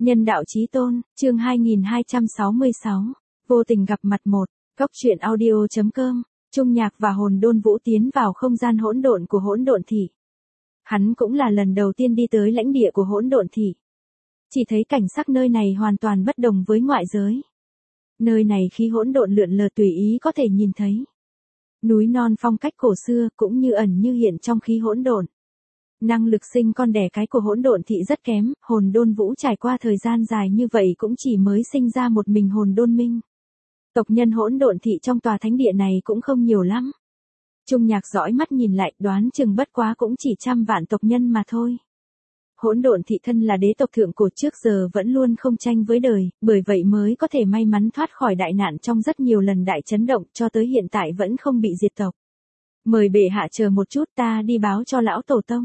Nhân đạo chí tôn, chương 2266, vô tình gặp mặt một, Cốc truyện audio.com, Trung Nhạc và Hồn Đôn Vũ tiến vào không gian hỗn độn của Hỗn Độn Thị. Hắn cũng là lần đầu tiên đi tới lãnh địa của Hỗn Độn Thị. Chỉ thấy cảnh sắc nơi này hoàn toàn bất đồng với ngoại giới. Nơi này khí hỗn độn lượn lờ tùy ý có thể nhìn thấy. Núi non phong cách cổ xưa cũng như ẩn như hiện trong khí hỗn độn. Năng lực sinh con đẻ cái của Hỗn Độn Thị rất kém, Hồn Đôn Vũ trải qua thời gian dài như vậy cũng chỉ mới sinh ra một mình Hồn Đôn Minh. Tộc nhân Hỗn Độn Thị trong tòa thánh địa này cũng không nhiều lắm. Trung Nhạc dõi mắt nhìn lại, đoán chừng bất quá cũng chỉ 100 vạn tộc nhân mà thôi. Hỗn Độn Thị thân là đế tộc thượng cổ trước giờ vẫn luôn không tranh với đời, bởi vậy mới có thể may mắn thoát khỏi đại nạn trong rất nhiều lần đại chấn động, cho tới hiện tại vẫn không bị diệt tộc. Mời bệ hạ chờ một chút, ta đi báo cho lão tổ tông.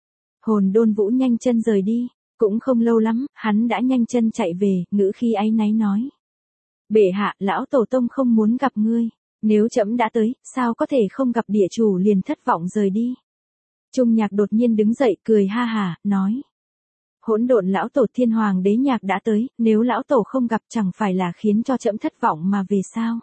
Hồn Đôn Vũ nhanh chân rời đi, cũng không lâu lắm, hắn đã nhanh chân chạy về, ngữ khí áy náy nói. Bệ hạ, lão tổ tông không muốn gặp ngươi, nếu trẫm đã tới, sao có thể không gặp địa chủ liền thất vọng rời đi. Trung Nhạc đột nhiên đứng dậy, cười ha hả, nói. Hỗn độn lão tổ Thiên Hoàng đế Nhạc đã tới, nếu lão tổ không gặp chẳng phải là khiến cho trẫm thất vọng mà về sao.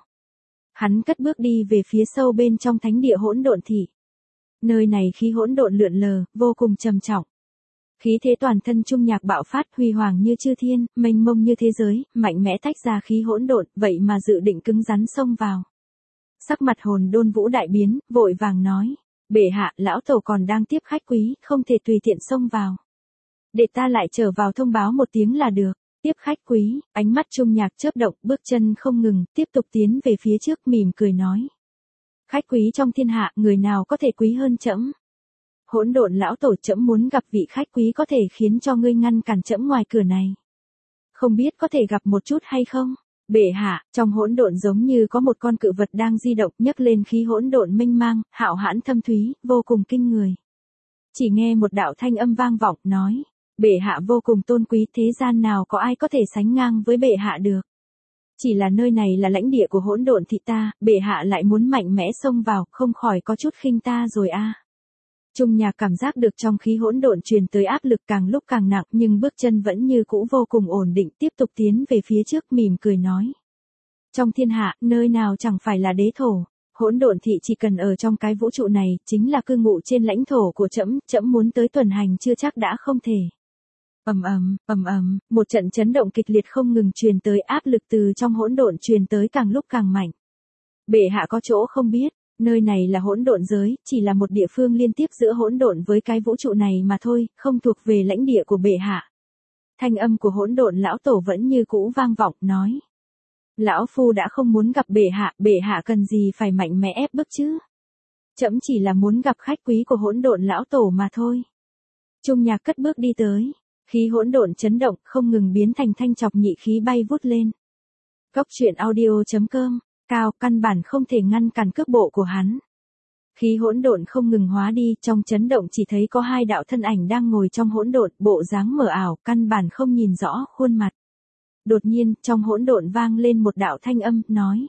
Hắn cất bước đi về phía sâu bên trong thánh địa Hỗn Độn Thị. Nơi này khí hỗn độn lượn lờ, vô cùng trầm trọng. Khí thế toàn thân Trung Nhạc bạo phát, huy hoàng như chư thiên, mênh mông như thế giới, mạnh mẽ tách ra khí hỗn độn, vậy mà dự định cứng rắn xông vào. Sắc mặt Hồn Đôn Vũ đại biến, vội vàng nói, bệ hạ, lão tổ còn đang tiếp khách quý, không thể tùy tiện xông vào. Để ta lại trở vào thông báo một tiếng là được. Tiếp khách quý, ánh mắt Trung Nhạc chớp động, bước chân không ngừng, tiếp tục tiến về phía trước, mỉm cười nói. Khách quý trong thiên hạ, người nào có thể quý hơn trẫm? Hỗn độn lão tổ, trẫm muốn gặp vị khách quý có thể khiến cho ngươi ngăn cản trẫm ngoài cửa này. Không biết có thể gặp một chút hay không? Bệ hạ, trong hỗn độn giống như có một con cự vật đang di động, nhấc lên khí hỗn độn mênh mang, hạo hãn thâm thúy, vô cùng kinh người. Chỉ nghe một đạo thanh âm vang vọng, nói, bệ hạ vô cùng tôn quý, thế gian nào có ai có thể sánh ngang với bệ hạ được. Chỉ là nơi này là lãnh địa của Hỗn Độn Thị ta, bệ hạ lại muốn mạnh mẽ xông vào, không khỏi có chút khinh ta rồi a. Trung Nhạc cảm giác được trong khí hỗn độn truyền tới áp lực càng lúc càng nặng, nhưng bước chân vẫn như cũ vô cùng ổn định, tiếp tục tiến về phía trước, mỉm cười nói. Trong thiên hạ, nơi nào chẳng phải là đế thổ, Hỗn Độn Thị chỉ cần ở trong cái vũ trụ này, chính là cư ngụ trên lãnh thổ của trẫm, trẫm muốn tới tuần hành chưa chắc đã không thể. Một trận chấn động kịch liệt không ngừng truyền tới, áp lực từ trong hỗn độn truyền tới càng lúc càng mạnh. Bệ hạ có chỗ không biết, nơi này là hỗn độn giới, chỉ là một địa phương liên tiếp giữa hỗn độn với cái vũ trụ này mà thôi, không thuộc về lãnh địa của bệ hạ. Thanh âm của hỗn độn lão tổ vẫn như cũ vang vọng, nói. Lão phu đã không muốn gặp bệ hạ cần gì phải mạnh mẽ ép bức chứ. Trẫm chỉ là muốn gặp khách quý của hỗn độn lão tổ mà thôi. Trung Nhạc cất bước đi tới. Khí hỗn độn chấn động, không ngừng biến thành thanh chọc nhị khí bay vút lên. Cốc truyện audio.com, cao, căn bản không thể ngăn cản cước bộ của hắn. Khí hỗn độn không ngừng hóa đi, trong chấn động chỉ thấy có hai đạo thân ảnh đang ngồi trong hỗn độn, bộ dáng mờ ảo, căn bản không nhìn rõ khuôn mặt. Đột nhiên, trong hỗn độn vang lên một đạo thanh âm, nói.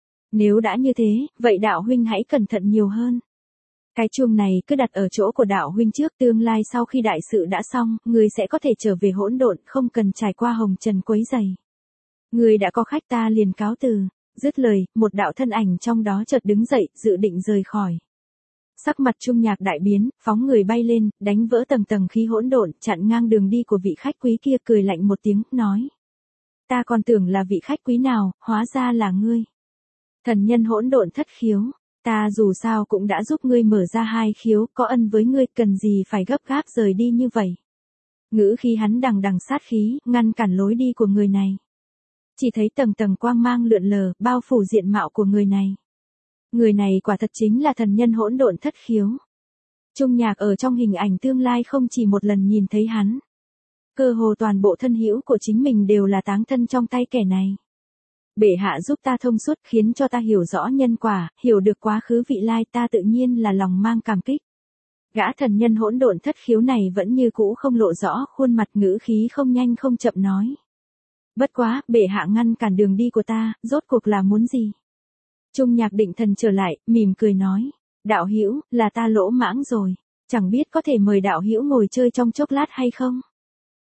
Nếu đã như thế, vậy đạo huynh hãy cẩn thận nhiều hơn. Cái chuông này cứ đặt ở chỗ của đạo huynh trước, tương lai sau khi đại sự đã xong, người sẽ có thể trở về hỗn độn, không cần trải qua hồng trần quấy rầy. Người đã có khách, ta liền cáo từ. Dứt lời, một đạo thân ảnh trong đó chợt đứng dậy, dự định rời khỏi. Sắc mặt Trung Nhạc đại biến, phóng người bay lên, đánh vỡ tầng tầng khí hỗn độn, chặn ngang đường đi của vị khách quý kia, cười lạnh một tiếng, nói. Ta còn tưởng là vị khách quý nào, hóa ra là ngươi. Thần nhân Hỗn Độn Thất Khiếu. Ta dù sao cũng đã giúp ngươi mở ra hai khiếu, có ân với ngươi, cần gì phải gấp gáp rời đi như vậy. Ngữ khí hắn đằng đằng sát khí, ngăn cản lối đi của người này. Chỉ thấy tầng tầng quang mang lượn lờ, bao phủ diện mạo của người này. Người này quả thật chính là thần nhân Hỗn Độn Thất Khiếu. Trung Nhạc ở trong hình ảnh tương lai không chỉ một lần nhìn thấy hắn. Cơ hồ toàn bộ thân hữu của chính mình đều là táng thân trong tay kẻ này. Bệ hạ giúp ta thông suốt, khiến cho ta hiểu rõ nhân quả, hiểu được quá khứ vị lai, ta tự nhiên là lòng mang cảm kích. Gã thần nhân Hỗn Độn Thất Khiếu này vẫn như cũ không lộ rõ khuôn mặt, ngữ khí không nhanh không chậm nói. Bất quá, bệ hạ ngăn cản đường đi của ta, rốt cuộc là muốn gì? Trung Nhạc định thần trở lại, mỉm cười nói. Đạo hữu, là ta lỗ mãng rồi. Chẳng biết có thể mời đạo hữu ngồi chơi trong chốc lát hay không?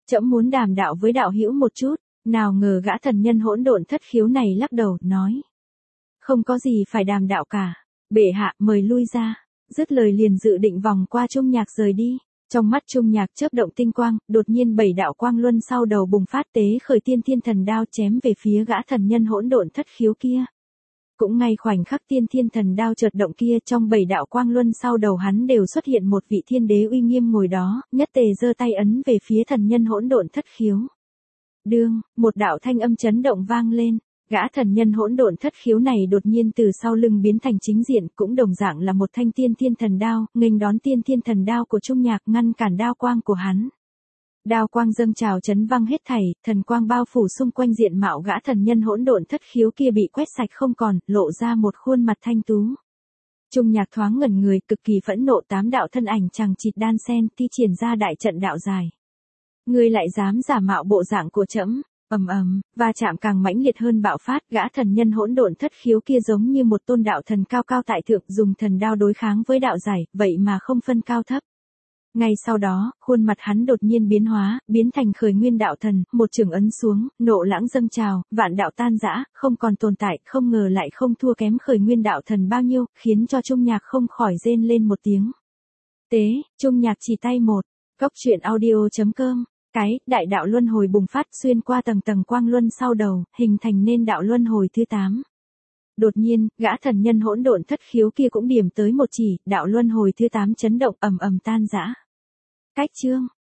Trẫm muốn đàm đạo với đạo hữu một chút. Nào ngờ gã thần nhân hỗn độn thất khiếu này lắc đầu, nói. Không có gì phải đàm đạo cả. Bệ hạ mời lui ra. Dứt lời liền dự định vòng qua Trung Nhạc rời đi. Trong mắt Trung Nhạc chớp động tinh quang, đột nhiên 7 đạo quang luân sau đầu bùng phát tế khởi tiên thiên thần đao chém về phía gã thần nhân hỗn độn thất khiếu kia. Cũng ngay khoảnh khắc tiên thiên thần đao chợt động kia, trong 7 đạo quang luân sau đầu hắn đều xuất hiện một vị thiên đế uy nghiêm ngồi đó, nhất tề giơ tay ấn về phía thần nhân hỗn độn thất khiếu. Đương, một đạo thanh âm chấn động vang lên, gã thần nhân hỗn độn thất khiếu này đột nhiên từ sau lưng biến thành chính diện, cũng đồng dạng là một thanh tiên thiên thần đao, nghênh đón tiên thiên thần đao của Trung Nhạc, ngăn cản đao quang của hắn. Đao quang dâng trào chấn văng hết thảy, thần quang bao phủ xung quanh diện mạo gã thần nhân hỗn độn thất khiếu kia bị quét sạch không còn, lộ ra một khuôn mặt thanh tú. Trung Nhạc thoáng ngẩn người, cực kỳ phẫn nộ, 8 đạo thân ảnh chằng chịt đan sen, thi triển ra đại trận đạo dài. Ngươi lại dám giả mạo bộ dạng của trẫm? Ầm ầm, va chạm càng mãnh liệt hơn bạo phát, gã thần nhân hỗn độn thất khiếu kia giống như một tôn đạo thần cao cao tại thượng, dùng thần đao đối kháng với đạo giải, vậy mà không phân cao thấp. Ngay sau đó, khuôn mặt hắn đột nhiên biến hóa, biến thành khởi nguyên đạo thần, một chưởng ấn xuống, nộ lãng dâng trào, vạn đạo tan rã, không còn tồn tại, không ngờ lại không thua kém khởi nguyên đạo thần bao nhiêu, khiến cho Trung Nhạc không khỏi rên lên một tiếng. Tế, Trung Nhạc chỉ tay một, Cốc truyện audio.com. Cái, đại đạo luân hồi bùng phát xuyên qua tầng tầng quang luân sau đầu, hình thành nên đạo luân hồi thứ 8. Đột nhiên, gã thần nhân hỗn độn thất khiếu kia cũng điểm tới một chỉ, đạo luân hồi thứ 8 chấn động ầm ầm tan rã. Cách chương